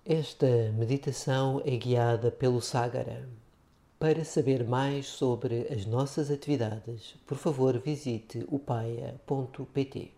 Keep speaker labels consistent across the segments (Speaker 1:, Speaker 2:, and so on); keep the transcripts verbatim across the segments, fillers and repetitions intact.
Speaker 1: Esta meditação é guiada pelo Sagara. Para saber mais sobre as nossas atividades, por favor visite upaya ponto pt.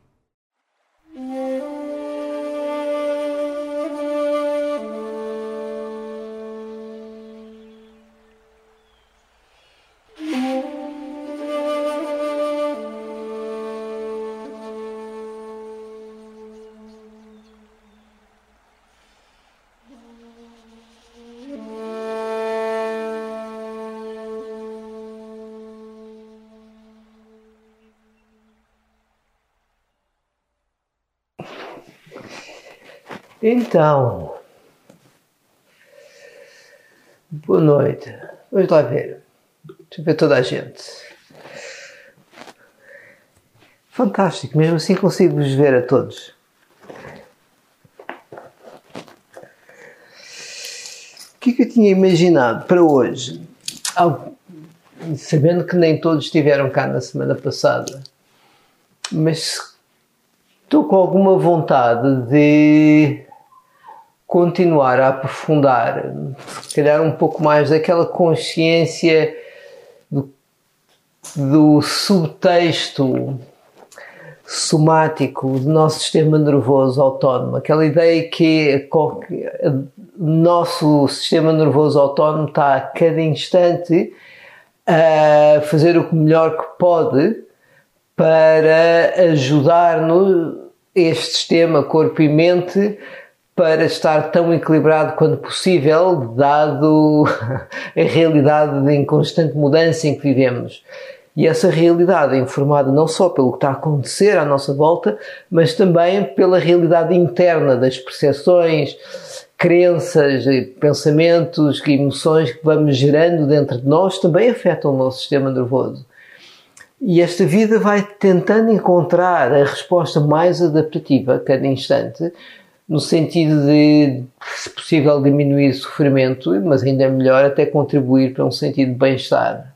Speaker 1: Então, boa noite. Vamos lá ver. Deixa eu ver toda a gente. Fantástico, mesmo assim consigo vos ver a todos. O que é que eu tinha imaginado para hoje? Sabendo que nem todos estiveram cá na semana passada, mas estou com alguma vontade de continuar a aprofundar, se calhar um pouco mais daquela consciência do, do subtexto somático do nosso sistema nervoso autónomo, aquela ideia que o nosso sistema nervoso autónomo está a cada instante a fazer o melhor que pode para ajudar-nos, este sistema corpo e mente, para estar tão equilibrado quanto possível, dado a realidade em constante mudança em que vivemos. E essa realidade é informada não só pelo que está a acontecer à nossa volta, mas também pela realidade interna das percepções, crenças, pensamentos e emoções que vamos gerando dentro de nós, também afetam o nosso sistema nervoso. E esta vida vai tentando encontrar a resposta mais adaptativa a cada instante, no sentido de, se possível, diminuir o sofrimento, mas ainda é melhor até contribuir para um sentido de bem-estar.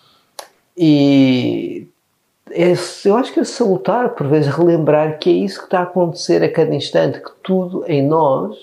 Speaker 1: E é, eu acho que é salutar, por vezes, relembrar que é isso que está a acontecer a cada instante, que tudo em nós,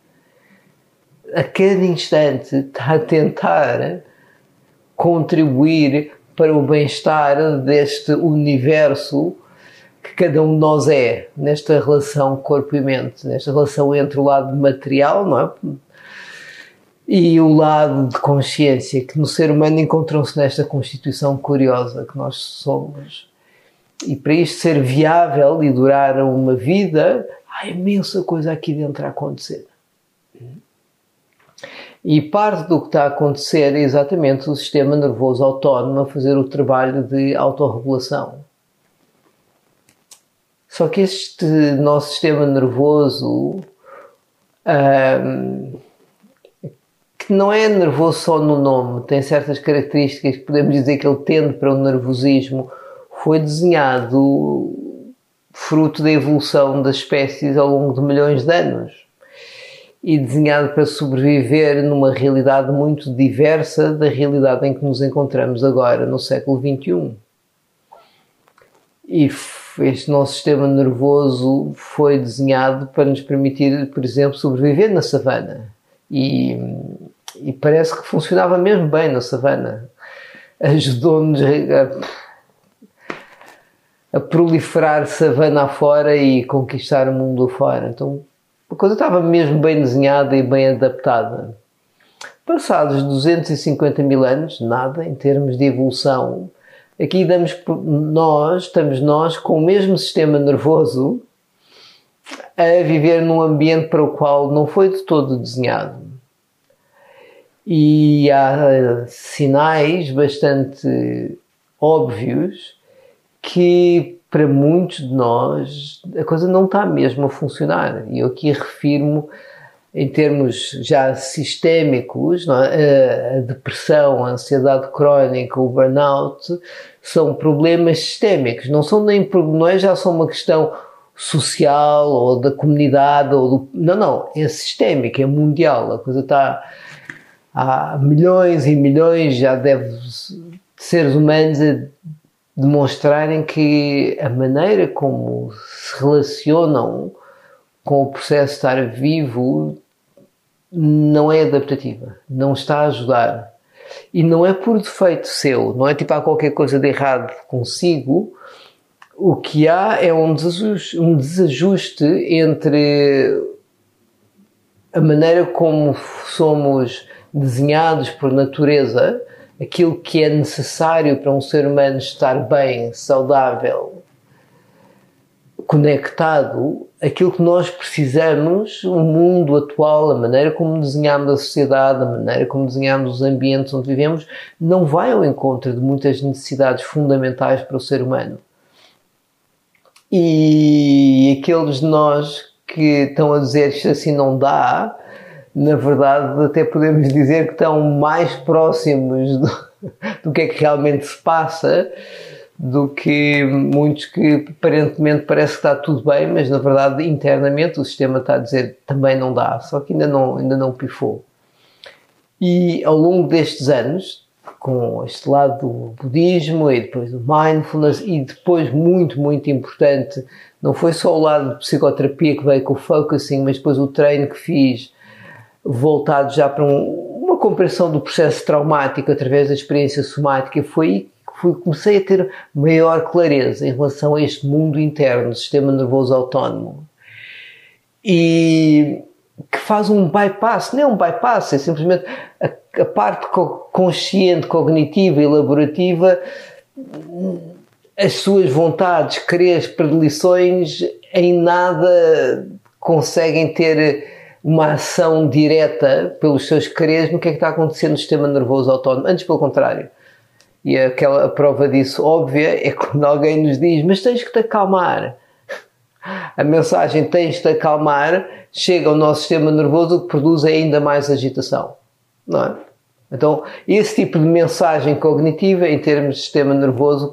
Speaker 1: a cada instante, está a tentar contribuir para o bem-estar deste universo que cada um de nós é, nesta relação corpo e mente, nesta relação entre o lado material, não é? E o lado de consciência, que no ser humano encontram-se nesta constituição curiosa que nós somos. E para isto ser viável e durar uma vida, há imensa coisa aqui dentro a acontecer. E parte do que está a acontecer é exatamente o sistema nervoso autónomo a fazer o trabalho de autorregulação. Só que este nosso sistema nervoso, um, que não é nervoso só no nome, tem certas características que podemos dizer que ele tende para o nervosismo, foi desenhado fruto da evolução das espécies ao longo de milhões de anos e desenhado para sobreviver numa realidade muito diversa da realidade em que nos encontramos agora, no século vinte e um. E este nosso sistema nervoso foi desenhado para nos permitir, por exemplo, sobreviver na savana. E, e parece que funcionava mesmo bem na savana. Ajudou-nos a, a proliferar savana afora e conquistar o mundo afora. Então a coisa estava mesmo bem desenhada e bem adaptada. Passados duzentos e cinquenta mil anos, nada em termos de evolução. Aqui damos nós, estamos nós com o mesmo sistema nervoso a viver num ambiente para o qual não foi de todo desenhado. E há sinais bastante óbvios que para muitos de nós a coisa não está mesmo a funcionar. E eu aqui refiro-me em termos já sistémicos, não é? A depressão, a ansiedade crónica, o burnout, são problemas sistémicos, não são nem, não é já só uma questão social ou da comunidade, ou do, não, não, é sistémico, é mundial, a coisa está, há milhões e milhões, já deve, de seres humanos a demonstrarem que a maneira como se relacionam com o processo de estar vivo não é adaptativa, não está a ajudar. E não é por defeito seu, não é tipo há qualquer coisa de errado consigo. O que há é um desajuste, um desajuste entre a maneira como somos desenhados por natureza, aquilo que é necessário para um ser humano estar bem, saudável, conectado, aquilo que nós precisamos, o mundo atual, a maneira como desenhamos a sociedade, a maneira como desenhamos os ambientes onde vivemos, não vai ao encontro de muitas necessidades fundamentais para o ser humano. E aqueles de nós que estão a dizer que assim não dá, na verdade até podemos dizer que estão mais próximos do, do que é que realmente se passa, do que muitos que aparentemente parece que está tudo bem, mas na verdade internamente o sistema está a dizer também não dá, só que ainda não, ainda não pifou. E ao longo destes anos, com este lado do budismo e depois do mindfulness e depois muito, muito importante, não foi só o lado de psicoterapia que veio com o focusing, mas depois o treino que fiz voltado já para um, uma compreensão do processo traumático através da experiência somática, foi aí Fui, comecei a ter maior clareza em relação a este mundo interno do sistema nervoso autónomo e que faz um bypass, não é um bypass, é simplesmente a, a parte co- consciente, cognitiva e elaborativa, as suas vontades, quereres, predileções em nada conseguem ter uma ação direta pelos seus quereres no que é que está acontecendo no sistema nervoso autónomo, antes pelo contrário. E aquela a prova disso óbvia é quando alguém nos diz, mas tens que te acalmar. A mensagem tens de te acalmar chega ao nosso sistema nervoso, o que produz ainda mais agitação. Não é? Então, esse tipo de mensagem cognitiva, em termos de sistema nervoso,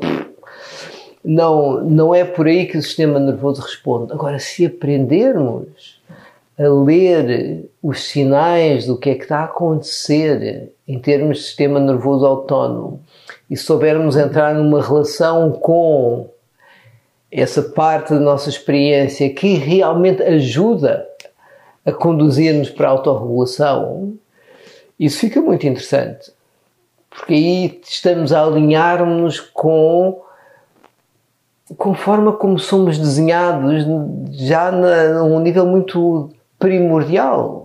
Speaker 1: não, não é por aí que o sistema nervoso responde. Agora, se aprendermos a ler os sinais do que é que está a acontecer em termos de sistema nervoso autónomo e soubermos entrar numa relação com essa parte da nossa experiência que realmente ajuda a conduzir-nos para a autorregulação, isso fica muito interessante. Porque aí estamos a alinhar-nos com, com a forma como somos desenhados já na, num nível muito primordial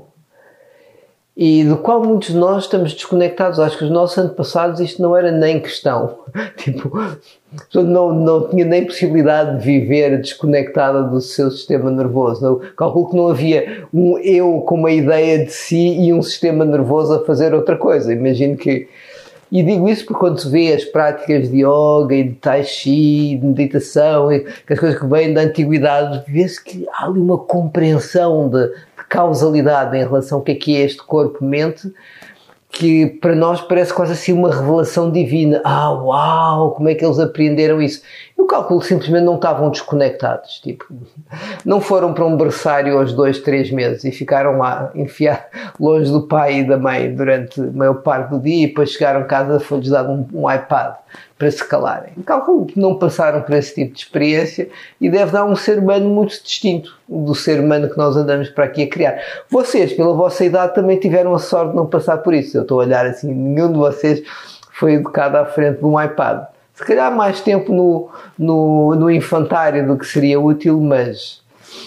Speaker 1: e do qual muitos de nós estamos desconectados. Acho que os nossos antepassados isto não era nem questão, tipo, não, não tinha nem possibilidade de viver desconectada do seu sistema nervoso. Não, calculo que não havia um eu com uma ideia de si e um sistema nervoso a fazer outra coisa. Imagino que, e digo isso porque quando se vê as práticas de yoga e de tai chi, de meditação, e as coisas que vêm da antiguidade, vê-se que há ali uma compreensão de, de causalidade em relação ao que é que é este corpo-mente, que para nós parece quase assim uma revelação divina. Ah, uau, como é que eles aprenderam isso? Eu calculo que simplesmente não estavam desconectados, tipo, não foram para um berçário aos dois, três meses e ficaram lá, enfiados longe do pai e da mãe durante a maior parte do dia e depois chegaram a casa e foi-lhes dado um, um iPad para se calarem. Eu calculo que não passaram por esse tipo de experiência e deve dar um ser humano muito distinto do ser humano que nós andamos para aqui a criar. Vocês, pela vossa idade, também tiveram a sorte de não passar por isso. Eu estou a olhar assim, nenhum de vocês foi educado à frente de um iPad. Se calhar mais tempo no, no, no infantário do que seria útil, mas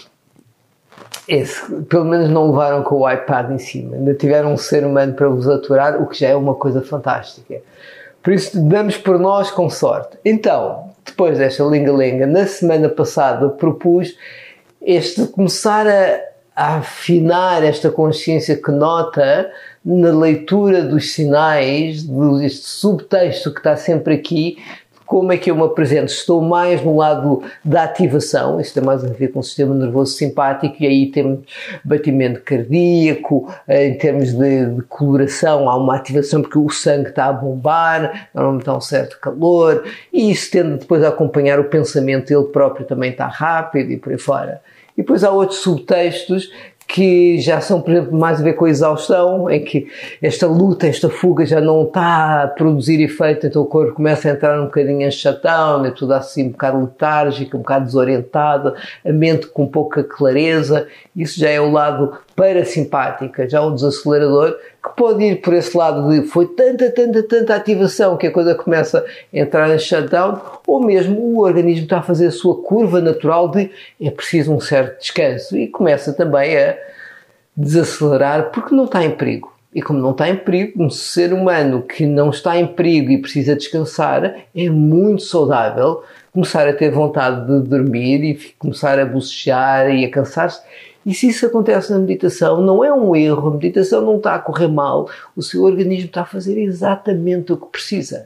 Speaker 1: esse, pelo menos não levaram com o iPad em cima. Ainda tiveram um ser humano para vos aturar, o que já é uma coisa fantástica. Por isso damos por nós com sorte. Então, depois desta linga-linga, na semana passada propus este começar a, a afinar esta consciência que nota na leitura dos sinais, deste subtexto que está sempre aqui. Como é que eu me apresento? Estou mais no lado da ativação, isto tem mais a ver com o sistema nervoso simpático, e aí temos batimento cardíaco, em termos de, de coloração há uma ativação porque o sangue está a bombar, normalmente há um certo calor, e isso tende depois a acompanhar o pensamento, ele próprio também está rápido e por aí fora. E depois há outros subtextos que já são, por exemplo, mais a ver com a exaustão, em que esta luta, esta fuga já não está a produzir efeito, então o corpo começa a entrar um bocadinho em shutdown, é tudo assim um bocado letárgico, um bocado desorientado, a mente com pouca clareza. Isso já é o lado parasimpática, já o desacelerador, que pode ir por esse lado de foi tanta, tanta, tanta ativação que a coisa começa a entrar em shutdown, ou mesmo o organismo está a fazer a sua curva natural de é preciso um certo descanso e começa também a desacelerar porque não está em perigo. E como não está em perigo, um ser humano que não está em perigo e precisa descansar, é muito saudável começar a ter vontade de dormir e começar a bocejar e a cansar-se. E se isso acontece na meditação, não é um erro, a meditação não está a correr mal, o seu organismo está a fazer exatamente o que precisa.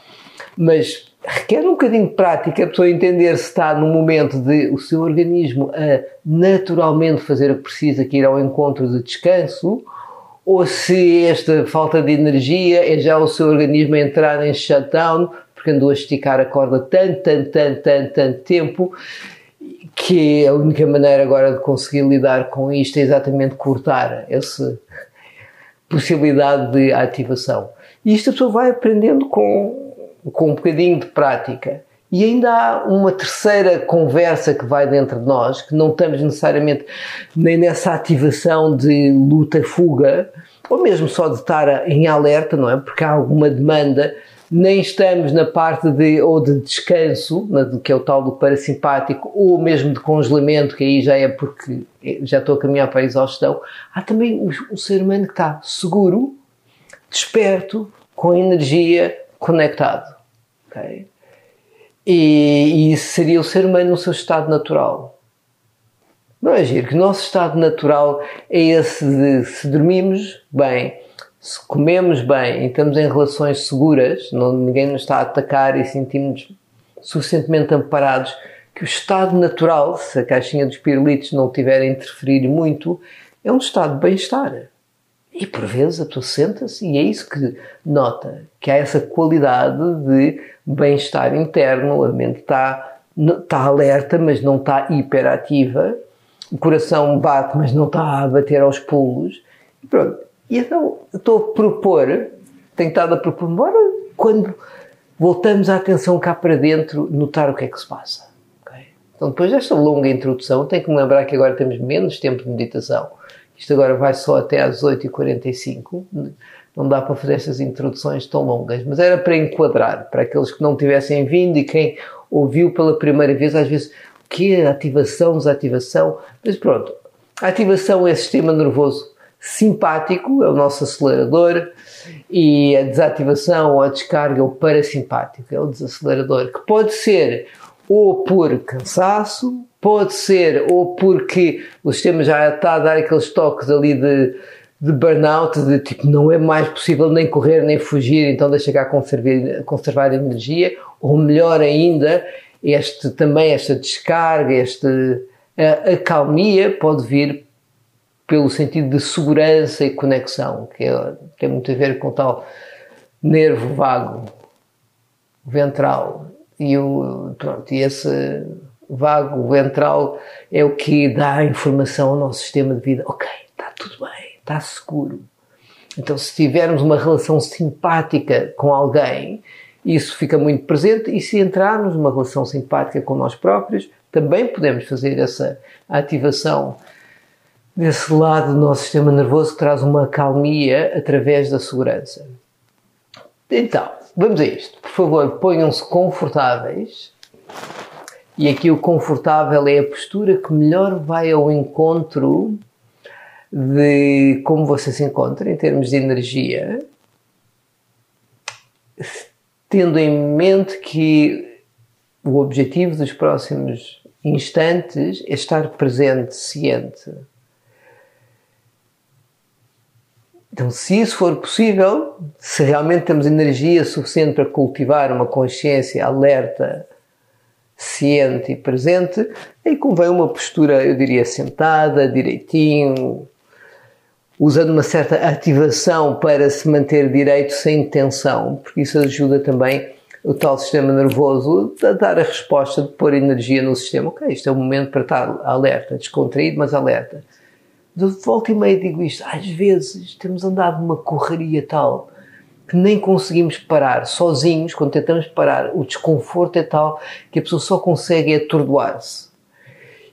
Speaker 1: Mas requer um bocadinho de prática a pessoa entender se está no momento de o seu organismo a naturalmente fazer o que precisa, que ir ao encontro de descanso, ou se esta falta de energia é já o seu organismo a entrar em shutdown, porque andou a esticar a corda tanto, tanto, tanto, tanto, tanto tempo, que a única maneira agora de conseguir lidar com isto é exatamente cortar essa possibilidade de ativação. E isto a pessoa vai aprendendo com, com um bocadinho de prática. E ainda há uma terceira conversa que vai dentro de nós, que não estamos necessariamente nem nessa ativação de luta-fuga, ou mesmo só de estar em alerta, não é? Porque há alguma demanda, nem estamos na parte de, ou de descanso, que é o tal do parasimpático, ou mesmo de congelamento, que aí já é porque já estou a caminhar para a exaustão. Há também o, o ser humano que está seguro, desperto, com energia, conectado. Okay? E, e isso seria o ser humano no seu estado natural. Não é giro? Que o nosso estado natural é esse de se dormimos bem, se comemos bem e estamos em relações seguras, não, ninguém nos está a atacar e sentimos suficientemente amparados, que o estado natural, se a caixinha dos pirulitos não tiver a interferir muito, é um estado de bem-estar. E por vezes a pessoa senta-se e é isso que nota, que há essa qualidade de bem-estar interno, a mente está, está alerta, mas não está hiperativa, o coração bate, mas não está a bater aos pulos, e pronto. E então eu estou a propor, tenho estado a propor, embora quando voltamos a atenção cá para dentro, notar o que é que se passa. Okay? Então depois desta longa introdução, tenho que me lembrar que agora temos menos tempo de meditação. Isto agora vai só até às oito e quarenta e cinco, não dá para fazer estas introduções tão longas, mas era para enquadrar, para aqueles que não tivessem vindo e quem ouviu pela primeira vez, às vezes, o que é ativação, desativação? Mas pronto, a ativação é o sistema nervoso simpático, é o nosso acelerador, e a desativação ou a descarga é o parasimpático, é o desacelerador, que pode ser ou por cansaço, pode ser ou porque o sistema já está a dar aqueles toques ali de, de burnout, de tipo não é mais possível nem correr nem fugir, então deixa cá conservar, conservar energia, ou melhor ainda, este, também esta descarga, esta a, acalmia pode vir pelo sentido de segurança e conexão, que é, tem muito a ver com o tal nervo vago, ventral, e, o, pronto, e esse vago ventral é o que dá a informação ao nosso sistema de vida. Ok, está tudo bem, está seguro. Então, se tivermos uma relação simpática com alguém, isso fica muito presente, e se entrarmos numa relação simpática com nós próprios, também podemos fazer essa ativação desse lado do nosso sistema nervoso que traz uma acalmia através da segurança. Então, vamos a isto. Por favor, ponham-se confortáveis. E aqui o confortável é a postura que melhor vai ao encontro de como você se encontra em termos de energia, tendo em mente que o objetivo dos próximos instantes é estar presente, ciente. Então, se isso for possível, se realmente temos energia suficiente para cultivar uma consciência alerta, ciente e presente, aí convém uma postura, eu diria, sentada, direitinho, usando uma certa ativação para se manter direito sem tensão, porque isso ajuda também o tal sistema nervoso a dar a resposta de pôr energia no sistema. Ok, isto é o momento para estar alerta, descontraído, mas alerta. De volta e meia digo isto, às vezes temos andado numa correria tal que nem conseguimos parar sozinhos. Quando tentamos parar, o desconforto é tal que a pessoa só consegue atordoar-se.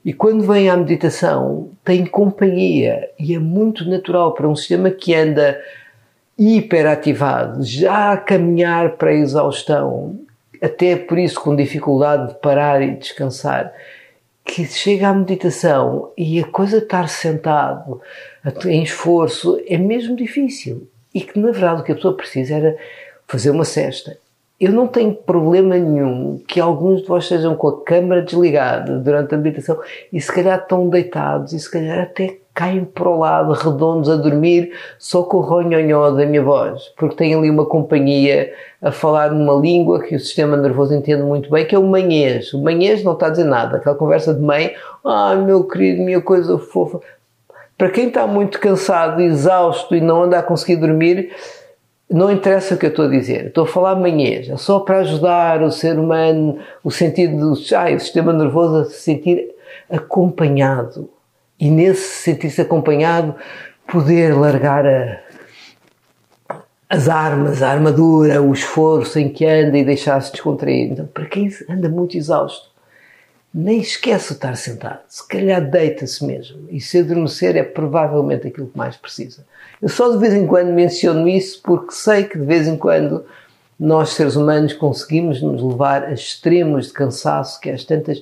Speaker 1: E quando vem à meditação, tem companhia e é muito natural para um sistema que anda hiperativado, já a caminhar para a exaustão, até por isso com dificuldade de parar e descansar, que chega à meditação e a coisa de estar sentado em esforço é mesmo difícil. E que, na verdade, o que a pessoa precisa era fazer uma cesta. Eu não tenho problema nenhum que alguns de vós estejam com a câmara desligada durante a meditação e se calhar estão deitados e se calhar até caem para o lado, redondos, a dormir, só com o ronhonhó da minha voz, porque tem ali uma companhia a falar numa língua que o sistema nervoso entende muito bem, que é o manhês. O manhês não está a dizer nada, aquela conversa de mãe, ah, meu querido, minha coisa fofa. Para quem está muito cansado, exausto e não anda a conseguir dormir, não interessa o que eu estou a dizer. Estou a falar manhês, é só para ajudar o ser humano, o sentido do ai, o sistema nervoso a se sentir acompanhado. E nesse sentir-se acompanhado, poder largar a, as armas, a armadura, o esforço em que anda e deixar-se descontrair. Então, para quem anda muito exausto, nem esquece de estar sentado. Se calhar deita-se mesmo. E se adormecer é provavelmente aquilo que mais precisa. Eu só de vez em quando menciono isso porque sei que de vez em quando nós, seres humanos, conseguimos nos levar a extremos de cansaço que às tantas...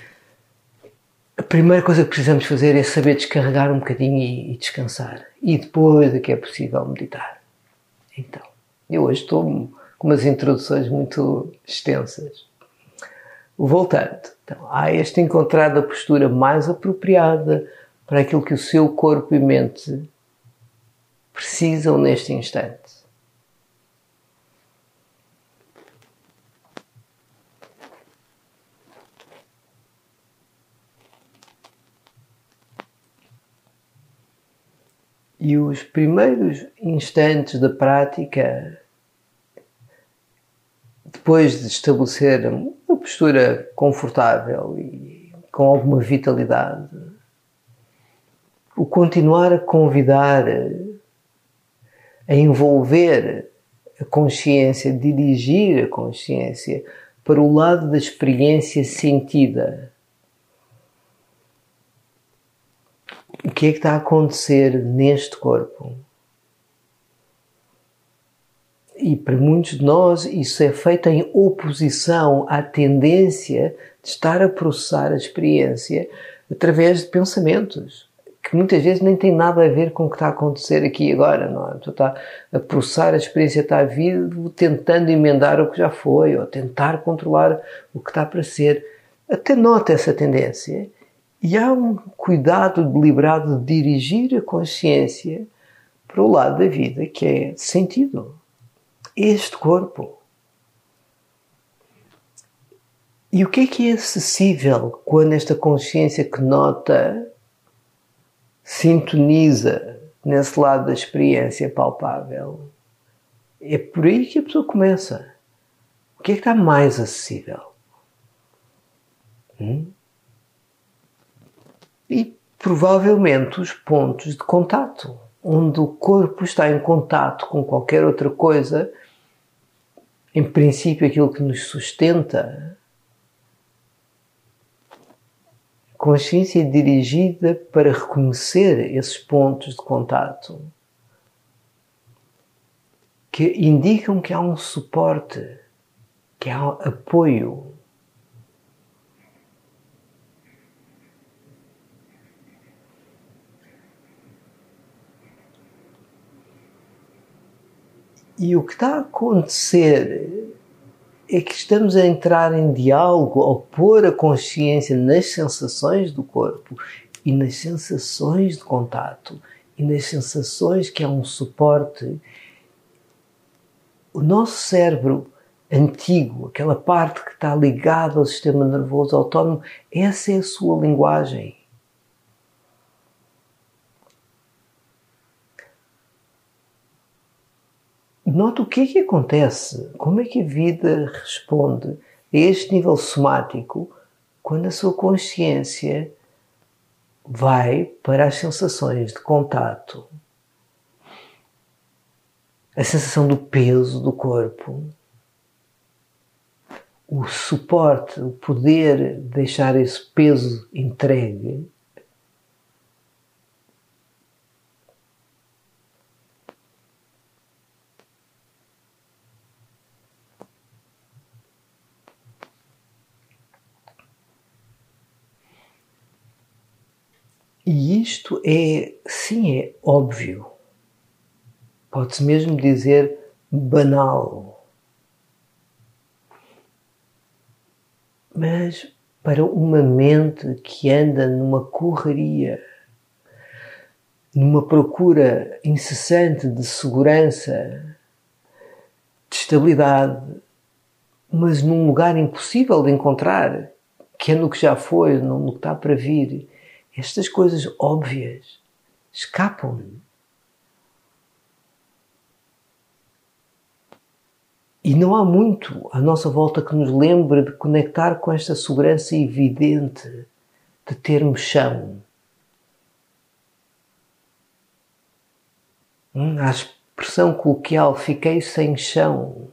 Speaker 1: A primeira coisa que precisamos fazer é saber descarregar um bocadinho e, e descansar. E depois é que é possível meditar. Então, eu hoje estou com umas introduções muito extensas. Voltando, então, há este encontrar da postura mais apropriada para aquilo que o seu corpo e mente precisam neste instante. E os primeiros instantes da prática, depois de estabelecer uma postura confortável e com alguma vitalidade, o continuar a convidar, a envolver a consciência, dirigir a consciência para o lado da experiência sentida. O que é que está a acontecer neste corpo? E para muitos de nós isso é feito em oposição à tendência de estar a processar a experiência através de pensamentos, que muitas vezes nem têm nada a ver com o que está a acontecer aqui e agora, não é? Tu está a processar a experiência, está a vir tentando emendar o que já foi, ou tentar controlar o que está para ser. Até nota essa tendência. E há um cuidado deliberado de dirigir a consciência para o lado da vida que é sentido. Este corpo. E o que é que é acessível quando esta consciência que nota sintoniza nesse lado da experiência palpável? É por aí que a pessoa começa. O que é que está mais acessível? Hum? E provavelmente os pontos de contato, onde o corpo está em contato com qualquer outra coisa, em princípio aquilo que nos sustenta, a consciência é dirigida para reconhecer esses pontos de contato que indicam que há um suporte, que há apoio. E o que está a acontecer é que estamos a entrar em diálogo ao pôr a consciência nas sensações do corpo e nas sensações de contato e nas sensações que há um suporte. O nosso cérebro antigo, aquela parte que está ligada ao sistema nervoso autónomo, essa é a sua linguagem. Nota o que é que acontece, como é que a vida responde a este nível somático quando a sua consciência vai para as sensações de contato, a sensação do peso do corpo, o suporte, o poder deixar esse peso entregue, e isto é, sim, é óbvio. Pode-se mesmo dizer banal. Mas para uma mente que anda numa correria, numa procura incessante de segurança, de estabilidade, mas num lugar impossível de encontrar, que é no que já foi, no que está para vir, estas coisas óbvias escapam-me. E não há muito à nossa volta que nos lembre de conectar com esta segurança evidente de termos chão. Hum, a expressão coloquial, fiquei sem chão.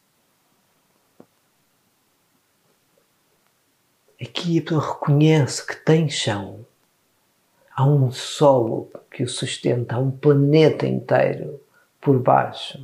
Speaker 1: Aqui a pessoa reconhece que tem chão. Há um solo que o sustenta, há um planeta inteiro por baixo.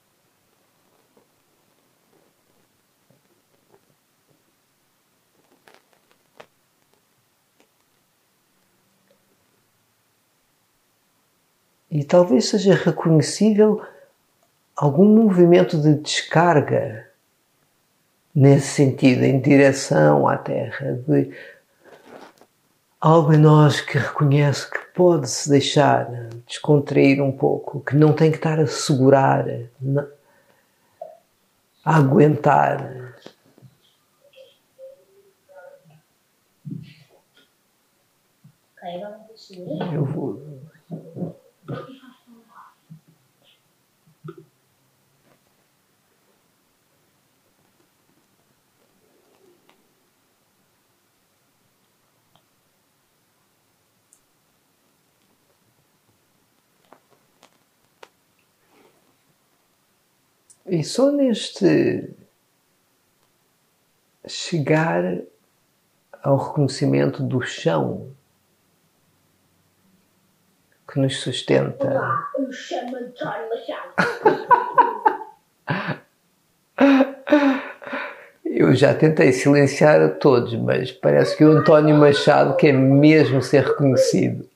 Speaker 1: E talvez seja reconhecível algum movimento de descarga nesse sentido, em direção à Terra, de algo em nós que reconhece que pode-se deixar descontrair um pouco, que não tem que estar a segurar, a aguentar. Eu vou... E só neste chegar ao reconhecimento do chão que nos sustenta.
Speaker 2: Olá, eu chamo António Machado.
Speaker 1: Eu já tentei silenciar a todos, mas parece que o António Machado quer mesmo ser reconhecido.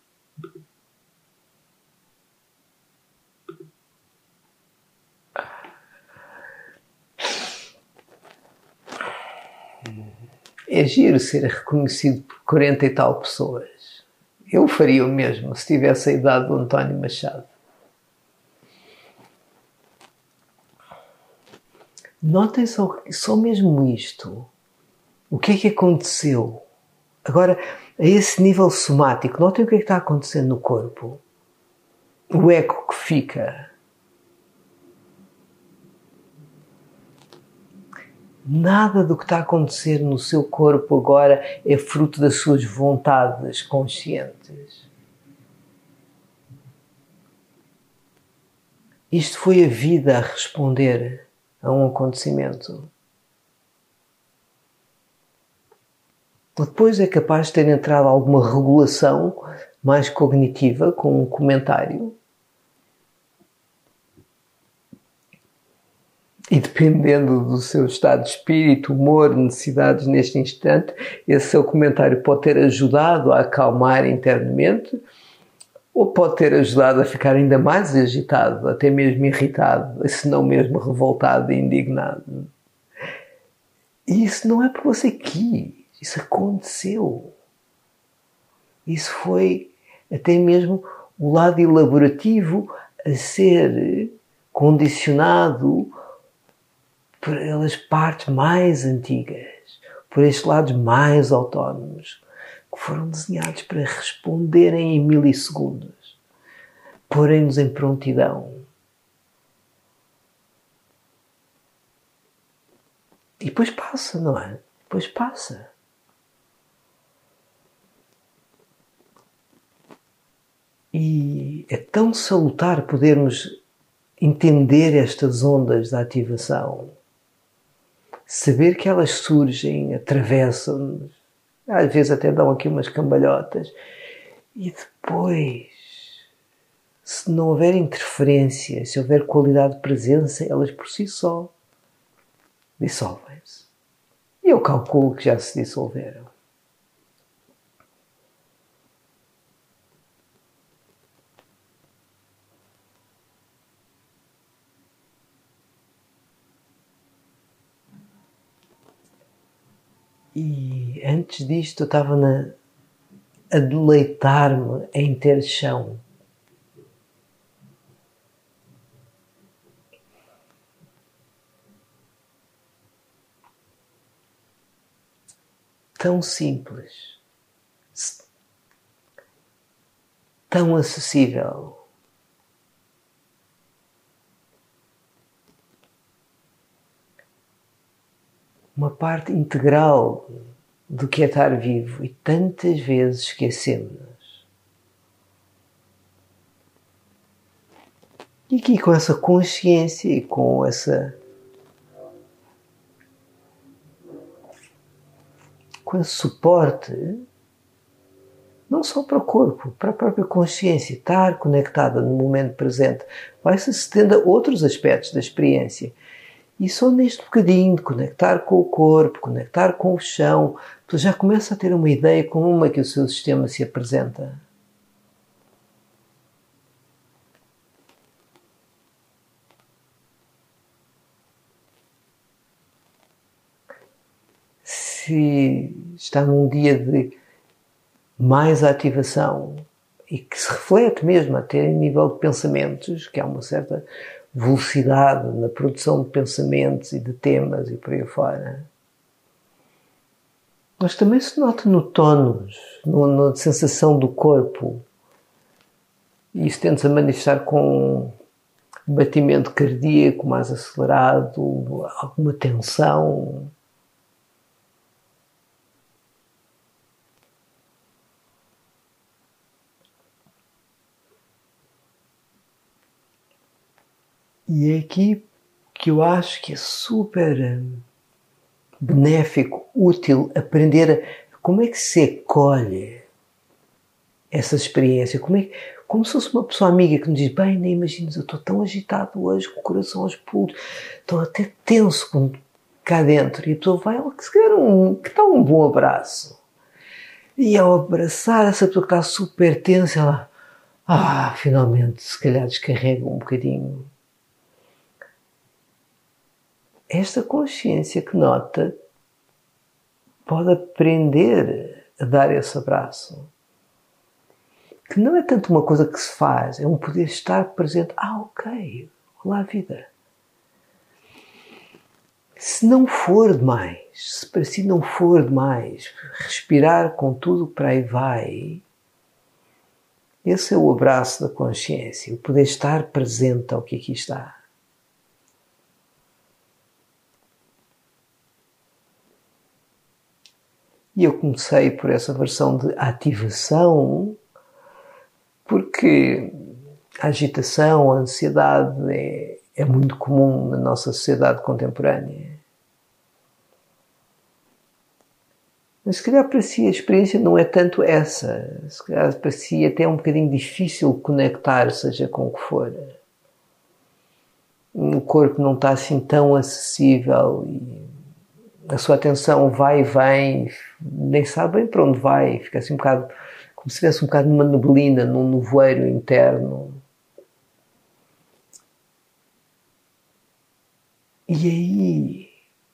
Speaker 1: É giro ser reconhecido por quarenta e tal pessoas. Eu faria o mesmo se tivesse a idade do António Machado. Notem só, só mesmo isto. O que é que aconteceu? Agora, a esse nível somático, notem o que é que está acontecendo no corpo. O eco que fica. Nada do que está a acontecer no seu corpo agora é fruto das suas vontades conscientes. Isto foi a vida a responder a um acontecimento. Depois é capaz de ter entrado alguma regulação mais cognitiva com um comentário. E dependendo do seu estado de espírito, humor, necessidades neste instante, esse seu comentário pode ter ajudado a acalmar internamente ou pode ter ajudado a ficar ainda mais agitado, até mesmo irritado, se não mesmo revoltado e indignado. E isso não é porque você quis, isso aconteceu. Isso foi até mesmo o lado elaborativo a ser condicionado pelas partes mais antigas, por estes lados mais autónomos, que foram desenhados para responderem em milissegundos, porem-nos em prontidão. E depois passa, não é? Depois passa. E é tão salutar podermos entender estas ondas da ativação. saber que elas surgem, atravessam-nos, às vezes até dão aqui umas cambalhotas, e depois, se não houver interferência, se houver qualidade de presença, elas por si só dissolvem-se. E eu calculo que já se dissolveram. E antes disto eu estava na, a deleitar-me em ter chão. Tão simples, tão acessível. Uma parte integral do que é estar vivo, e tantas vezes esquecemos-nos. E aqui com essa consciência e com essa com esse suporte, não só para o corpo, para a própria consciência, estar conectada no momento presente, vai-se estender a outros aspectos da experiência. E só neste bocadinho de conectar com o corpo, conectar com o chão, tu já começa a ter uma ideia como é que o seu sistema se apresenta. Se está num dia de mais ativação e que se reflete mesmo até em nível de pensamentos, que há uma certa velocidade na produção de pensamentos e de temas e por aí fora. Mas também se nota no tónus, na sensação do corpo. E isso tende-se a manifestar com batimento cardíaco mais acelerado, alguma tensão. E é aqui que eu acho que é super benéfico, útil aprender a, como é que se acolhe essa experiência, como, é, como se fosse uma pessoa amiga que nos diz, bem, nem imaginas, eu estou tão agitado hoje, com o coração aos pulos, estou até tenso com, cá dentro, e a pessoa vai, oh, que se quer um, que tal um bom abraço? E ao abraçar essa pessoa que está super tensa, ela, ah, finalmente, se calhar descarrega um bocadinho. Esta consciência que nota pode aprender a dar esse abraço. Que não é tanto uma coisa que se faz, é um poder estar presente. Ah, ok, olá vida. Se não for demais, se para si não for demais, respirar com tudo que para aí vai, esse é o abraço da consciência, o poder estar presente ao que aqui está. E eu comecei por essa versão de ativação, porque a agitação, a ansiedade é, é muito comum na nossa sociedade contemporânea. Mas se calhar para si a experiência não é tanto essa. Se calhar para si até é um bocadinho difícil conectar, seja com o que for. O corpo não está assim tão acessível e a sua atenção vai e vem, nem sabe bem para onde vai, fica assim um bocado, como se estivesse um bocado numa neblina, num nevoeiro interno. E aí,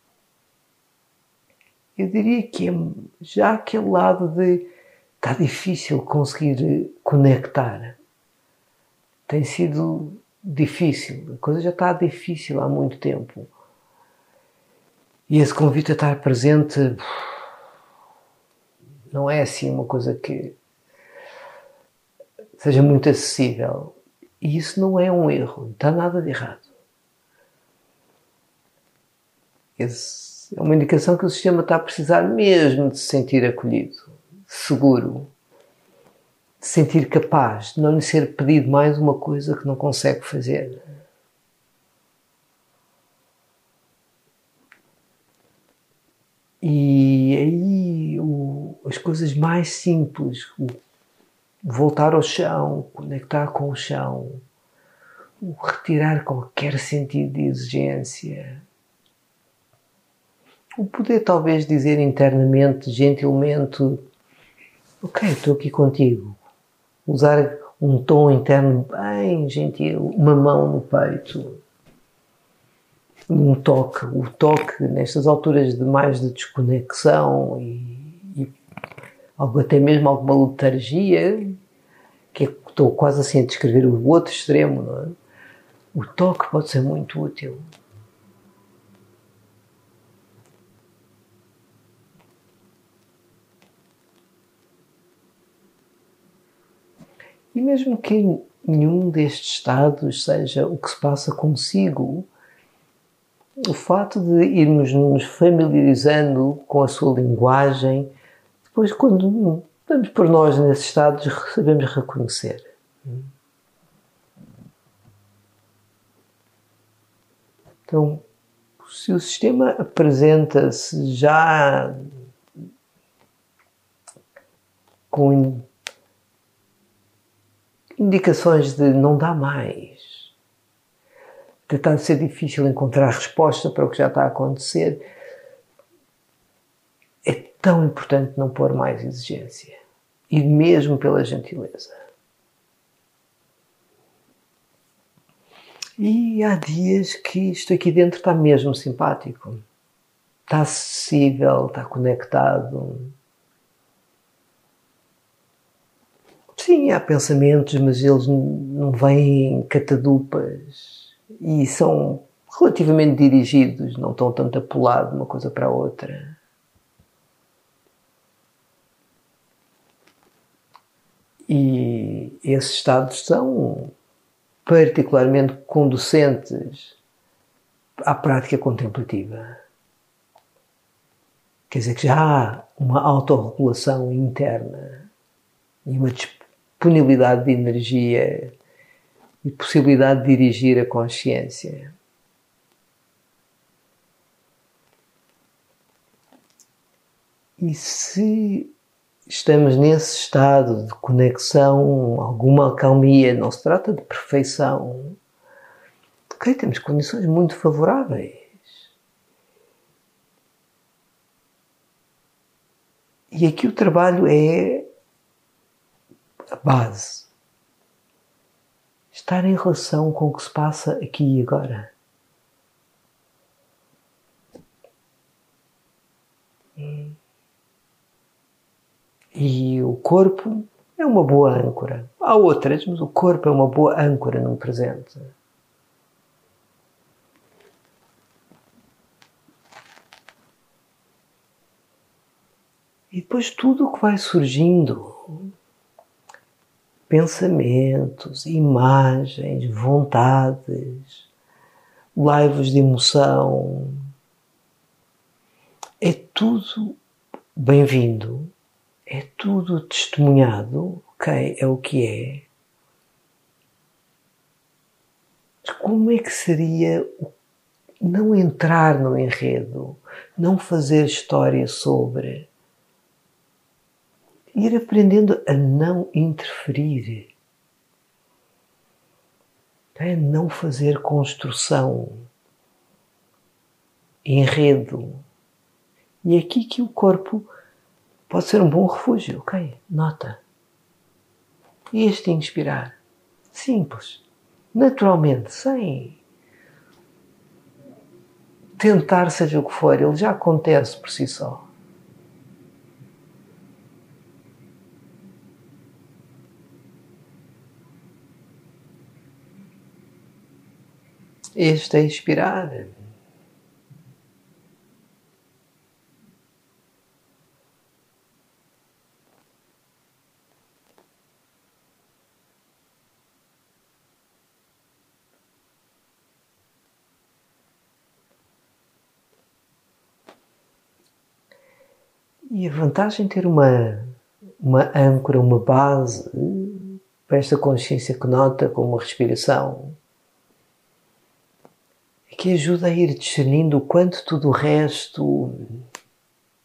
Speaker 1: eu diria que é já aquele lado de está difícil conseguir conectar. Tem sido difícil, a coisa já está difícil há muito tempo. E esse convite a estar presente não é assim uma coisa que seja muito acessível. E isso não é um erro, não está nada de errado. Esse é uma indicação que o sistema está a precisar mesmo de se sentir acolhido, seguro, de se sentir capaz, de não lhe ser pedido mais uma coisa que não consegue fazer. E aí o, as coisas mais simples, o voltar ao chão, conectar com o chão, o retirar qualquer sentido de exigência, o poder talvez dizer internamente, gentilmente, ok, estou aqui contigo, usar um tom interno bem gentil, uma mão no peito, um toque, o toque nestas alturas de mais de desconexão e, e algo, até mesmo alguma letargia, que é, estou quase assim a descrever o outro extremo, não é? O toque pode ser muito útil. E mesmo que nenhum destes estados seja o que se passa consigo, o fato de irmos nos familiarizando com a sua linguagem, depois quando estamos por nós nesses estados, sabemos reconhecer. Então, se o sistema apresenta-se já com indicações de não dá mais, tentar ser difícil encontrar resposta para o que já está a acontecer, é tão importante não pôr mais exigência. E mesmo pela gentileza. E há dias que isto aqui dentro está mesmo simpático. Está acessível, está conectado. Sim, há pensamentos, mas eles não vêm em catadupas e são relativamente dirigidos, não estão tanto a pular de uma coisa para a outra. E esses estados são particularmente conducentes à prática contemplativa. Quer dizer que já há uma autorregulação interna e uma disponibilidade de energia e possibilidade de dirigir a consciência. E se estamos nesse estado de conexão, alguma acalmia, não se trata de perfeição, ok, temos condições muito favoráveis. E aqui o trabalho é a base. Estar em relação com o que se passa aqui e agora. E o corpo é uma boa âncora. Há outras, mas o corpo é uma boa âncora no presente. E depois tudo o que vai surgindo, pensamentos, imagens, vontades, laivos de emoção, é tudo bem-vindo, é tudo testemunhado, ok, é o que é. Mas como é que seria não entrar no enredo, não fazer história sobre, ir aprendendo a não interferir, a não fazer construção, enredo. E é aqui que o corpo pode ser um bom refúgio, ok? Nota. E este inspirar, simples, naturalmente, sem tentar seja o que for, ele já acontece por si só. Este é expirar. E a vantagem de ter uma, uma âncora, uma base para esta consciência que nota como a respiração, é que ajuda a ir discernindo o quanto tudo o resto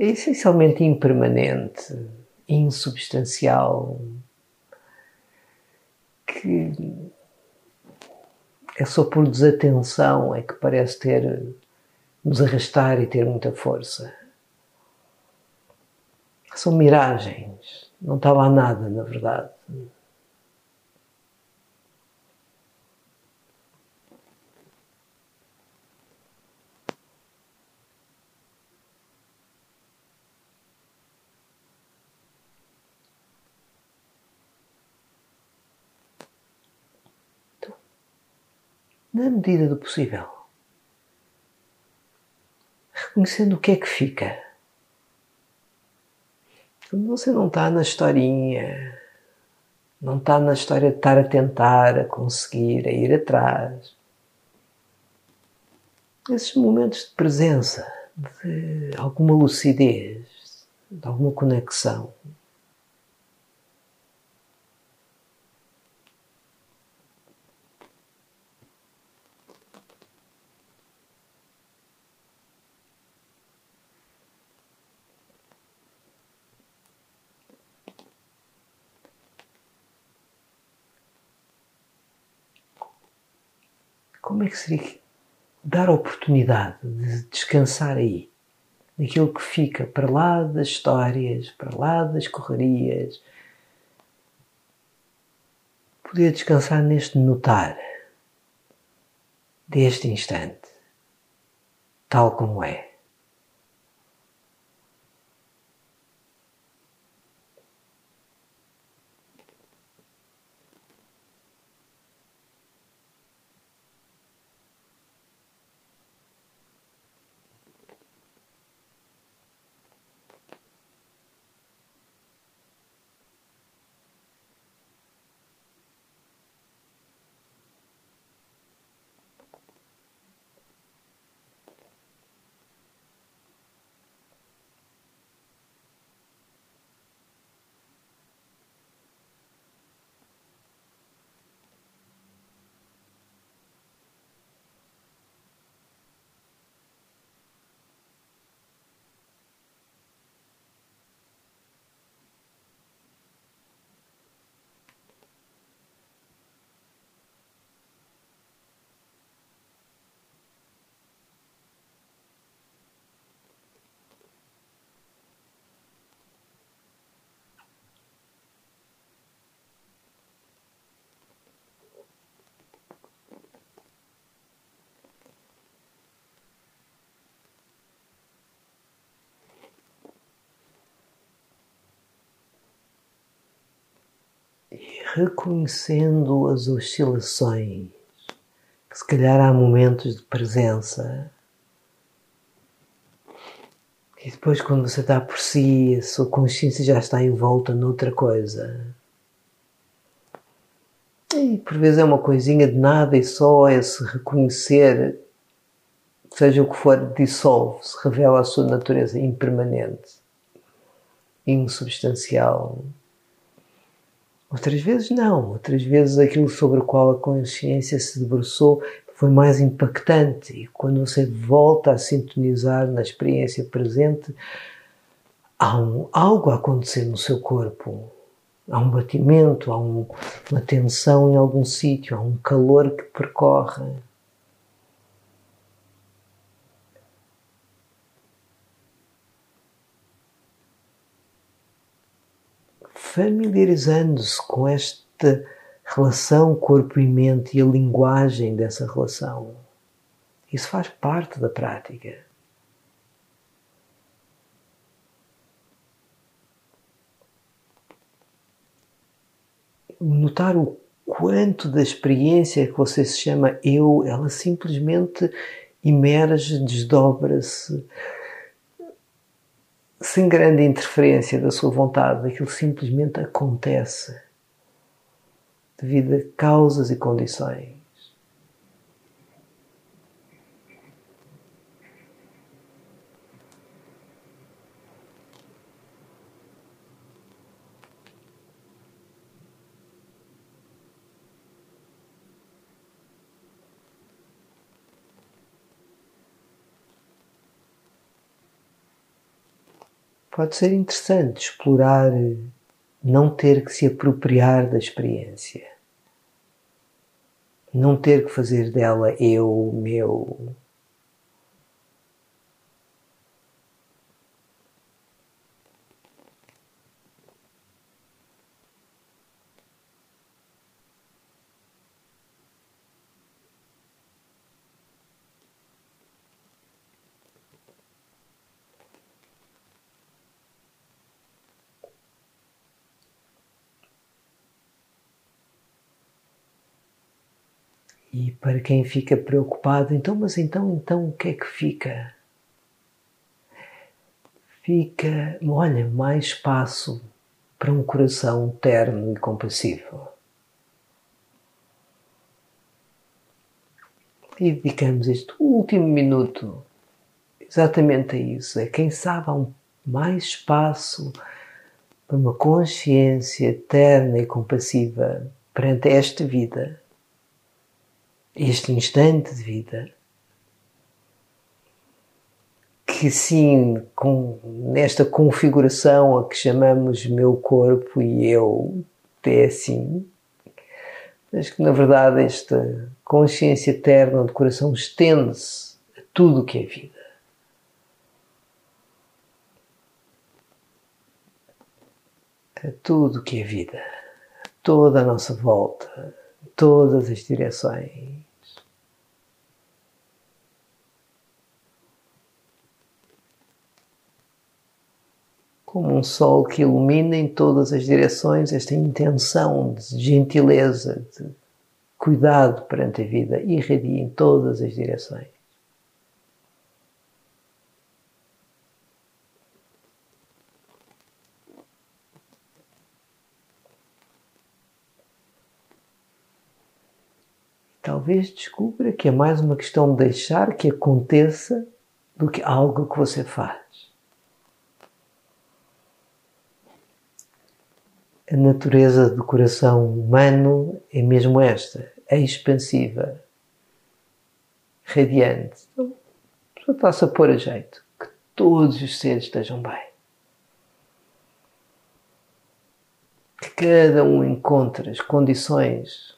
Speaker 1: é essencialmente impermanente, insubstancial, que é só por desatenção é que parece ter, nos arrastar e ter muita força. São miragens, não está lá nada, na verdade. Então, na medida do possível, reconhecendo o que é que fica. Quando você não está na historinha, não está na história de estar a tentar, a conseguir, a ir atrás. Esses momentos de presença, de alguma lucidez, de alguma conexão. Como é que seria dar a oportunidade de descansar aí, naquilo que fica para lá das histórias, para lá das correrias, poder descansar neste notar deste instante, tal como é. Reconhecendo as oscilações, que se calhar há momentos de presença, e depois quando você está por si, a sua consciência já está envolta noutra coisa. E por vezes é uma coisinha de nada e só esse reconhecer, seja o que for, dissolve-se, revela a sua natureza impermanente, insubstancial. Outras vezes não, outras vezes aquilo sobre o qual a consciência se debruçou foi mais impactante e quando você volta a sintonizar na experiência presente, há um, algo a acontecer no seu corpo, há um batimento, há um, uma tensão em algum sítio, há um calor que percorre. Familiarizando-se com esta relação corpo e mente e a linguagem dessa relação. Isso faz parte da prática. Notar o quanto da experiência que você se chama eu, ela simplesmente emerge, desdobra-se, sem grande interferência da sua vontade, aquilo simplesmente acontece devido a causas e condições. Pode ser interessante explorar, não ter que se apropriar da experiência, não ter que fazer dela eu, meu. E para quem fica preocupado, então, mas então, então o que é que fica? Fica, olha, mais espaço para um coração terno e compassivo. E dedicamos este último minuto exatamente a isso. É, quem sabe, há um, mais espaço para uma consciência terna e compassiva perante esta vida, este instante de vida, que sim, com, nesta configuração a que chamamos meu corpo e eu, é assim, mas que na verdade esta consciência eterna do coração estende-se a tudo o que é vida. A tudo o que é vida, a toda a nossa volta, todas as direções. Como um sol que ilumina em todas as direções, esta intenção de gentileza, de cuidado perante a vida, irradia em todas as direções. Talvez descubra que é mais uma questão de deixar que aconteça do que algo que você faz. A natureza do coração humano é mesmo esta, é expansiva, radiante. Então, só está-se a pôr a jeito, que todos os seres estejam bem. Que cada um encontre as condições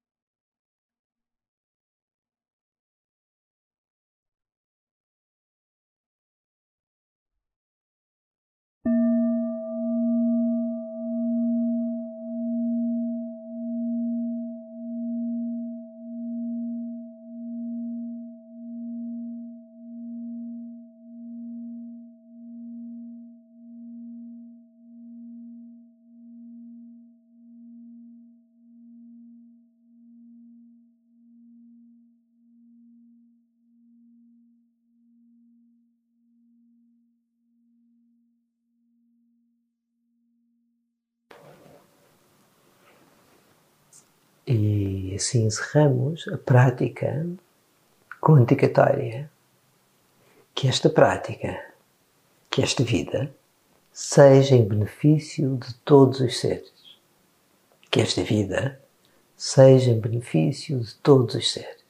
Speaker 1: e assim encerramos a prática quanticatória. Que esta prática, que esta vida, seja em benefício de todos os seres. Que esta vida seja em benefício de todos os seres.